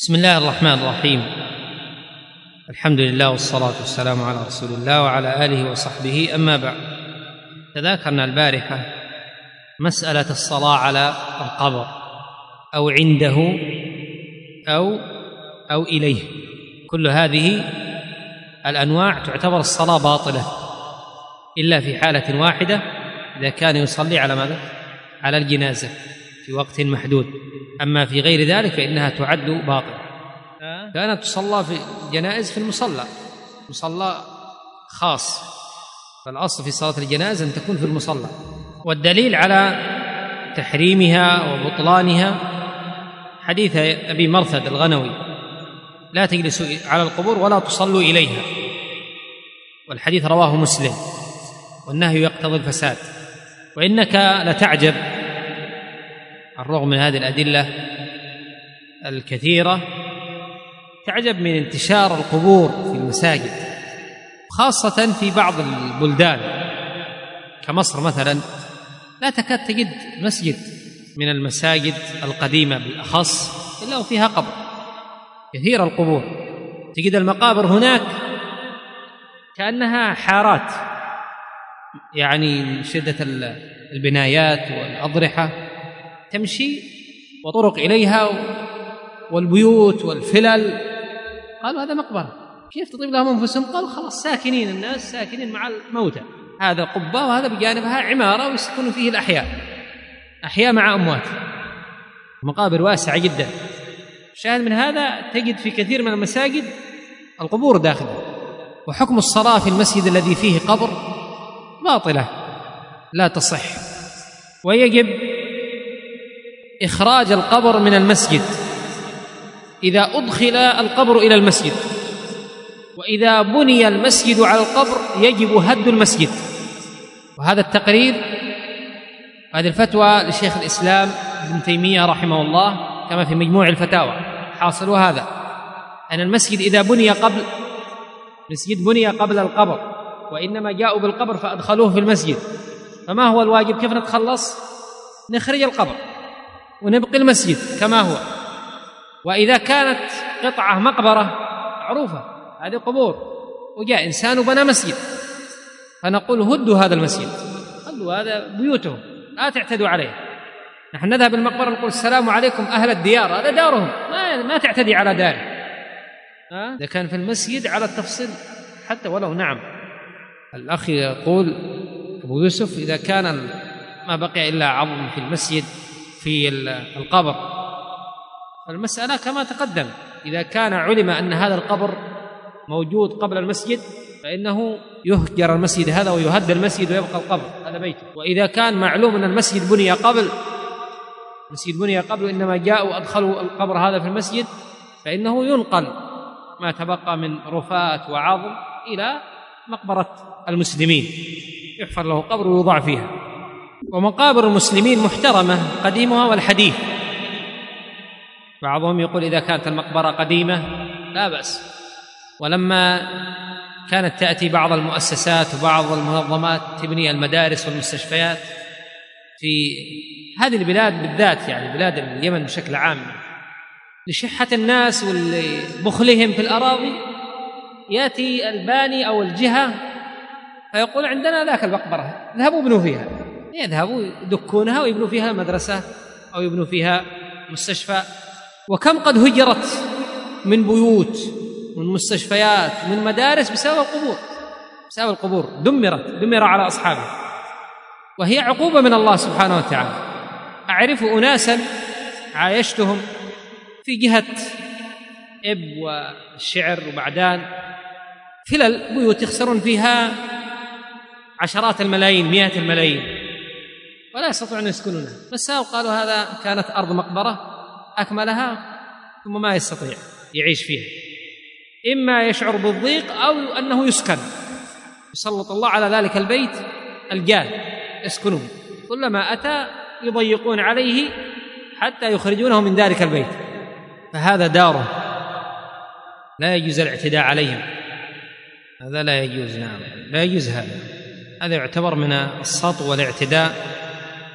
بسم الله الرحمن الرحيم. الحمد لله والصلاة والسلام على رسول الله وعلى آله وصحبه، أما بعد. تذاكرنا البارحة مسألة الصلاة على القبر أو عنده أو إليه. كل هذه الأنواع تعتبر الصلاة باطلة إلا في حالة واحدة، إذا كان يصلي على ماذا؟ على الجنازة في وقت محدود. أما في غير ذلك فإنها تعد باطلة. كانت تصلى في الجنائز في مصلى خاص، فالأصل في صلاة الجنازة أن تكون في المصلى. والدليل على تحريمها وبطلانها حديث أبي مرثد الغنوي: لا تجلسوا على القبور ولا تصلوا إليها. والحديث رواه مسلم، والنهي يقتضي الفساد. وإنك لتعجب الرغم من هذه الأدلة الكثيرة، تعجب من انتشار القبور في المساجد، خاصة في بعض البلدان كمصر مثلا. لا تكاد تجد مسجد من المساجد القديمة بالأخص إلا وفيها قبر. كثير القبور، تجد المقابر هناك كأنها حارات، يعني من شدة البنايات والأضرحة، تمشي وطرق إليها والبيوت والفلل. قالوا هذا مقبرة، كيف تطيب لهم أنفسهم؟ قالوا خلاص ساكنين، الناس ساكنين مع الموتى، هذا قبة وهذا بجانبها عمارة ويسكن فيه أحياء مع أموات. مقابر واسعة جدا. شاهد من هذا تجد في كثير من المساجد القبور داخلها. وحكم الصلاة في المسجد الذي فيه قبر باطلة لا تصح، ويجب إخراج القبر من المسجد إذا أدخل القبر إلى المسجد. وإذا بني المسجد على القبر يجب هد المسجد. وهذا التقرير، هذه الفتوى لشيخ الإسلام ابن تيمية رحمه الله كما في مجموع الفتاوى. حاصل هذا أن المسجد إذا بني قبل القبر، وإنما جاءوا بالقبر فأدخلوه في المسجد، فما هو الواجب؟ كيف نتخلص؟ نخرج القبر ونبقي المسجد كما هو. وإذا كانت قطعة مقبرة معروفة، هذه قبور، وجاء إنسان وبنى مسجد، فنقول هدوا هذا المسجد، خلوا هذا بيوتهم، لا تعتدوا عليه. نحن نذهب المقبرة نقول السلام عليكم أهل الديار، هذا دارهم، ما تعتدي على داره. إذا كان في المسجد على التفصيل حتى ولو. نعم، الأخ يقول أبو يوسف: إذا كان ما بقي إلا عظم في المسجد في القبر، المسألة كما تقدم، إذا كان علم أن هذا القبر موجود قبل المسجد فإنه يهجر المسجد هذا ويهد المسجد ويبقى القبر هذا بيته. وإذا كان معلوم أن المسجد بني قبل إنما جاءوا أدخلوا القبر هذا في المسجد، فإنه ينقل ما تبقى من رفات وعظم إلى مقبرة المسلمين، يحفر له قبر ويوضع فيها. ومقابر المسلمين محترمة قديمها والحديث. بعضهم يقول إذا كانت المقبرة قديمة لا بأس. ولما كانت تأتي بعض المؤسسات وبعض المنظمات تبني المدارس والمستشفيات في هذه البلاد بالذات، يعني بلاد اليمن بشكل عام، لشحة الناس وبخلهم في الأراضي، يأتي الباني أو الجهة فيقول عندنا ذاك المقبرة، ذهبوا ابنوا فيها، يذهبوا يدكونها ويبنوا فيها مدرسة أو يبنوا فيها مستشفى. وكم قد هجرت من بيوت، من مستشفيات، من مدارس بسبب القبور، دمر على أصحابها، وهي عقوبة من الله سبحانه وتعالى. أعرف أناسا عايشتهم في جهة إب والشعر وبعدان، فلل بيوت يخسرون فيها عشرات الملايين، مئات الملايين، ولا يستطيعون أن يسكنونها. بس قالوا هذا كانت أرض مقبرة أكملها، ثم ما يستطيع يعيش فيها، إما يشعر بالضيق أو أنه يسكن، يسلط الله على ذلك البيت الجان يسكنون، كلما أتى يضيقون عليه حتى يخرجونه من ذلك البيت، فهذا داره، لا يجوز الاعتداء عليهم، هذا لا يجوز. نعم، لا يجوز هذا يعتبر من السطو والاعتداء،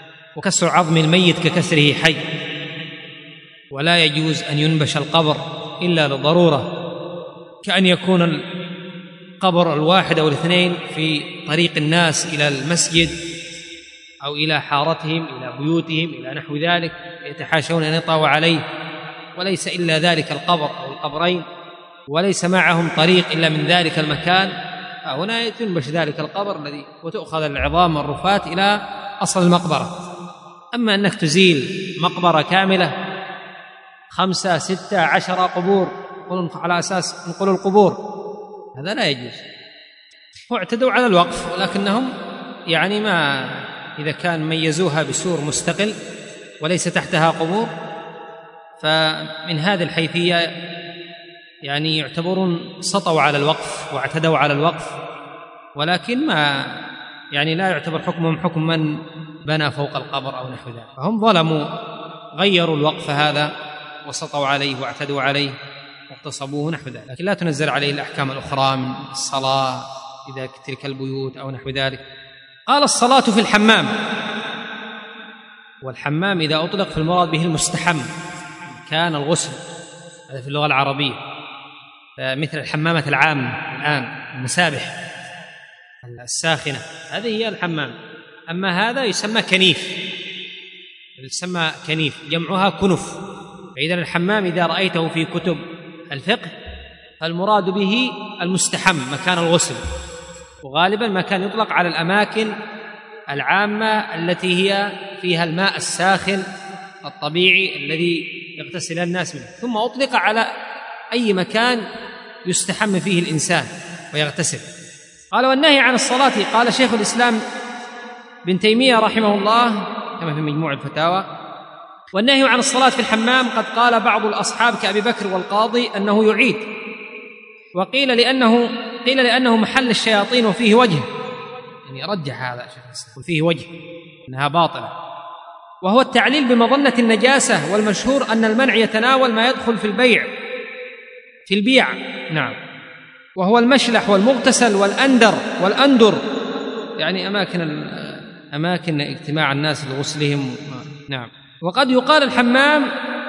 وكسر عظم الميت ككسره حي. ولا يجوز أن ينبش القبر إلا للضرورة، كأن يكون القبر الواحد أو الاثنين في طريق الناس إلى المسجد أو إلى حارتهم، إلى بيوتهم، إلى نحو ذلك، يتحاشون أن يطأوا عليه، وليس إلا ذلك القبر أو القبرين، وليس معهم طريق إلا من ذلك المكان، فهنا يتنبش ذلك القبر الذي وتؤخذ العظام والرفات إلى أصل المقبرة. أما أنك تزيل مقبرة كاملة 5 6 10 قبور على أساس نقول القبور، هذا لا يجوز. واعتدوا على الوقف، ولكنهم يعني ما إذا كان ميزوها بسور مستقل وليس تحتها قبور، فمن هذه الحيثية يعني يعتبرون سطوا على الوقف واعتدوا على الوقف، ولكن ما يعني لا يعتبر حكمهم حكم من بنى فوق القبر أو نحو ذلك، فهم ظلموا، غيروا الوقف هذا وسطوا عليه واعتدوا عليه واغتصبوه نحو ذلك، لكن لا تنزل عليه الأحكام الأخرى من الصلاة إذا تلك البيوت أو نحو ذلك. قال الصلاة في الحمام، والحمام إذا أطلق في المراد به المستحم كان الغسل، هذا في اللغة العربية، مثل الحمامة العامة الآن المسابح الساخنة، هذه هي الحمام. أما هذا يسمى كنيف، يسمى كنيف، جمعها كنف. فإذا الحمام إذا رأيته في كتب الفقه فالمراد به المستحم مكان الغسل، وغالبا ما كان يطلق على الأماكن العامة التي هي فيها الماء الساخن الطبيعي الذي يغتسل الناس منه، ثم أطلق على أي مكان يستحم فيه الإنسان ويغتسل. قال والنهي عن الصلاة، قال شيخ الإسلام ابن تيمية رحمه الله كما في مجموع الفتاوى: والنهي عن الصلاة في الحمام قد قال بعض الأصحاب كأبي بكر والقاضي أنه يعيد، وقيل لأنه محل الشياطين وفيه وجه، يعني رجح هذا شيخ الإسلام وفيه وجه أنها باطلة، وهو التعليل بمظنة النجاسة، والمشهور أن المنع يتناول ما يدخل في البيع نعم، وهو المشلح والمغتسل والأندر يعني أماكن اجتماع الناس لغسلهم نعم. وقد يقال الحمام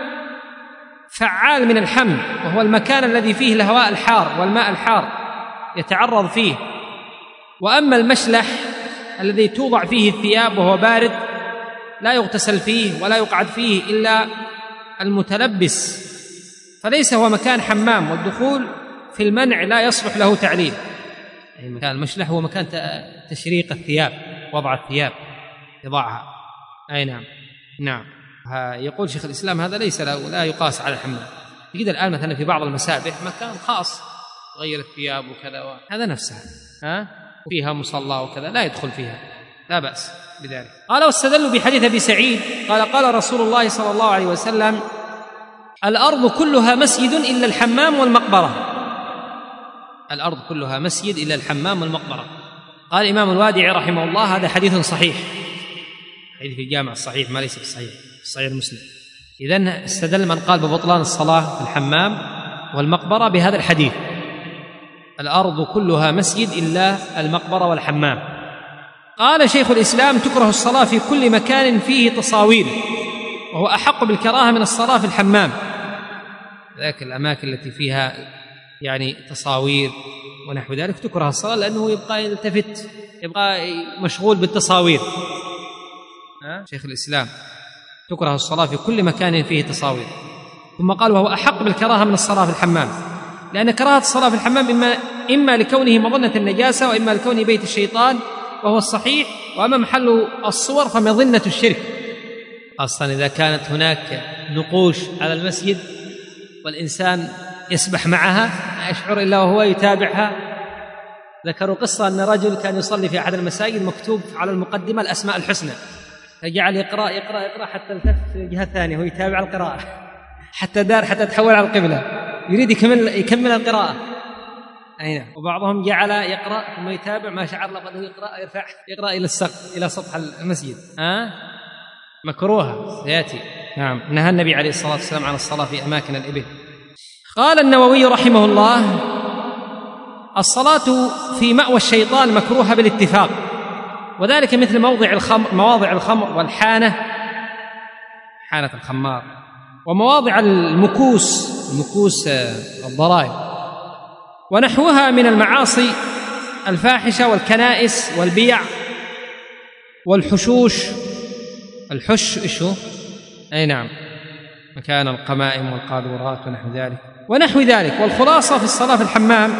فعال من الحم، وهو المكان الذي فيه الهواء الحار والماء الحار يتعرض فيه. وأما المشلح الذي توضع فيه الثياب وهو بارد لا يغتسل فيه ولا يقعد فيه إلا المتلبس، فليس هو مكان حمام، والدخول في المنع لا يصلح له تعليل. يعني مكان المشلح هو مكان تشريق الثياب، وضع الثياب يضعها، أي نعم. يقول شيخ الإسلام هذا ليس لا يقاس على الحمام. تجد الآن مثلا في بعض المسابح مكان خاص غير الثياب وكذا، هذا نفسها فيها مصلى وكذا لا يدخل فيها، لا بأس بذلك. قال واستدلوا بحديث أبي سعيد قال رسول الله صلى الله عليه وسلم: الأرض كلها مسجد إلا الحمام والمقبرة. الأرض كلها مسجد إلا الحمام والمقبرة. قال الإمام الوادعي رحمه الله: هذا حديث صحيح، حديث في الجامع الصحيح ما ليس بالصحيح، في صحيح المسلم. إذن استدل من قال ببطلان الصلاة في الحمام والمقبرة بهذا الحديث: الأرض كلها مسجد إلا المقبرة والحمام. قال شيخ الإسلام: تكره الصلاة في كل مكان فيه تصاوير، وهو أحق بالكراهة من الصلاة في الحمام، ذاك الأماكن التي فيها يعني تصاوير ونحو ذلك تكره الصلاة، لأنه يبقى يلتفت، يبقى مشغول بالتصاوير. شيخ الإسلام: تكره الصلاة في كل مكان فيه تصاوير. ثم قال: وهو أحق بالكراهة من الصلاة في الحمام، لأن كراهة الصلاة في الحمام إما لكونه مظنة النجاسة، وإما لكونه بيت الشيطان، وهو الصحيح. وأما محل الصور فمظنة الشرك، أصلا إذا كانت هناك نقوش على المسجد والإنسان يسبح معها لا يشعر إلا وهو يتابعها. ذكروا قصة أن رجل كان يصلي في أحد المساجد مكتوب على المقدمة الأسماء الحسنى، فجعل يقرأ حتى التف في الجهة الثانية وهو يتابع القراءة، حتى تحول على القبلة، يريد يكمل القراءة. أين وبعضهم جعل يقرأ ثم يتابع، ما شعر لقد يقرأ إلى السقف، إلى سطح المسجد. مكروهة سيأتي. نعم، نهى النبي عليه الصلاة والسلام عن الصلاة في أماكن الإبل. قال النووي رحمه الله: الصلاة في مأوى الشيطان مكروهة بالاتفاق، وذلك مثل مواضع الخمر والحانة، حانة الخمار ومواضع المكوس الضرائب ونحوها من المعاصي الفاحشة، والكنائس والبيع والحشوش. الحش إيش هو؟ أي نعم، مكان القمائم والقاذورات ونحو ذلك. والخلاصة في الصلاة في الحمام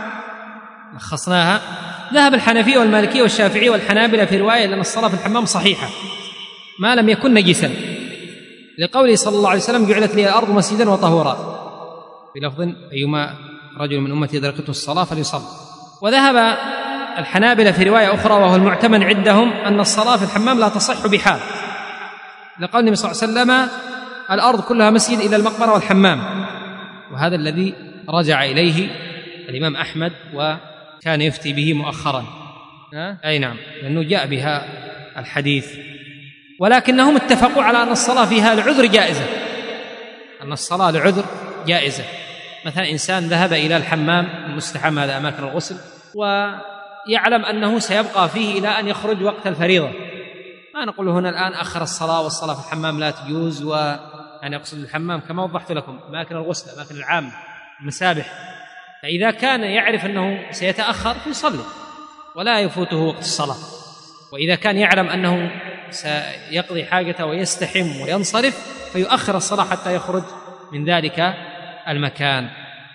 لخصناها. ذهب الحنفية والمالكية والشافعية والحنابلة في رواية أن الصلاة في الحمام صحيحة ما لم يكن نجسا، لقوله صلى الله عليه وسلم: جعلت لي الأرض مسجدا وطهورا، في لفظ: أيما رجل من أمتي أدركته الصلاة فليصلي. وذهب الحنابلة في رواية أخرى وهو المعتمد عندهم أن الصلاة في الحمام لا تصح بحال، لقول النبي صلى الله عليه وسلم: الأرض كلها مسجد إلى المقبرة والحمام. وهذا الذي رجع إليه الإمام أحمد وكان يفتي به مؤخرا. أي نعم، لأنه جاء بها الحديث. ولكنهم اتفقوا على أن الصلاة فيها العذر جائزة، أن الصلاة لعذر جائزة. مثلا إنسان ذهب إلى الحمام المستحمى، هذا أماكن الغسل، ويعلم أنه سيبقى فيه إلى أن يخرج وقت الفريضة، ما نقول هنا الآن أخر الصلاة والصلاة في الحمام لا تجوز، وأنا أقصد الحمام كما وضحت لكم أماكن الغسل، أماكن العامة، المسابح. فإذا كان يعرف أنه سيتأخر فيصلي ولا يفوته وقت الصلاة، وإذا كان يعلم أنه سيقضي حاجته ويستحم وينصرف فيؤخر الصلاة حتى يخرج من ذلك المكان.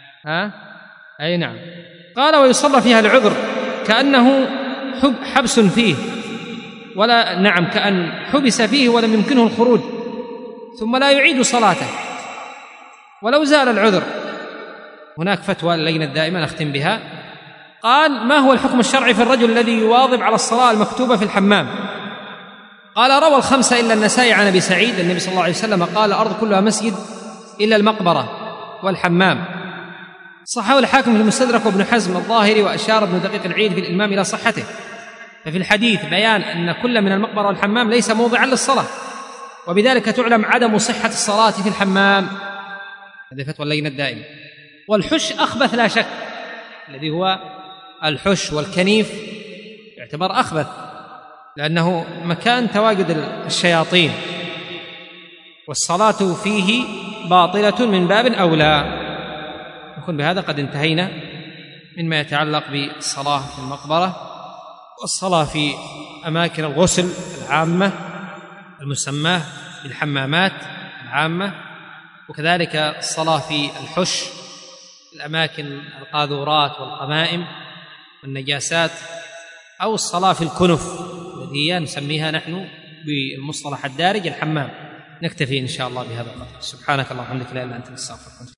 أي نعم. قال: ويصلى فيها العذر كأنه حبس فيه، ولا نعم كأن حبس فيه ولم يمكنه الخروج، ثم لا يعيد صلاته ولو زال العذر. هناك فتوى اللجنة الدائمة نختم بها. قال: ما هو الحكم الشرعي في الرجل الذي يواظب على الصلاة المكتوبة في الحمام؟ قال: روى الخمسة إلا النسائي عن أبي سعيد النبي صلى الله عليه وسلم قال: الأرض كلها مسجد إلا المقبرة والحمام. صححه الحاكم في المستدرك وابن حزم الظاهري، وأشار ابن دقيق العيد في الإلمام إلى صحته. ففي الحديث بيان أن كل من المقبرة والحمام ليس موضعا للصلاة، وبذلك تعلم عدم صحة الصلاة في الحمام. هذه فتوى اللجنة الدائمة. والحش أخبث لا شك، الذي هو الحش والكنيف يعتبر أخبث، لأنه مكان تواجد الشياطين، والصلاة فيه باطلة من باب أولى. نكون بهذا قد انتهينا مما يتعلق بالصلاة في المقبرة والصلاة في أماكن الغسل العامة المسماة بالحمامات العامة، وكذلك الصلاة في الحش، الأماكن القاذورات والقمائم والنجاسات، أو الصلاة في الكنف الذي نسميها نحن بالمصطلح الدارج الحمام. نكتفي إن شاء الله بهذا القدر. سبحانك اللهم وبحمدك لا إله إلا أنت نستغفرك.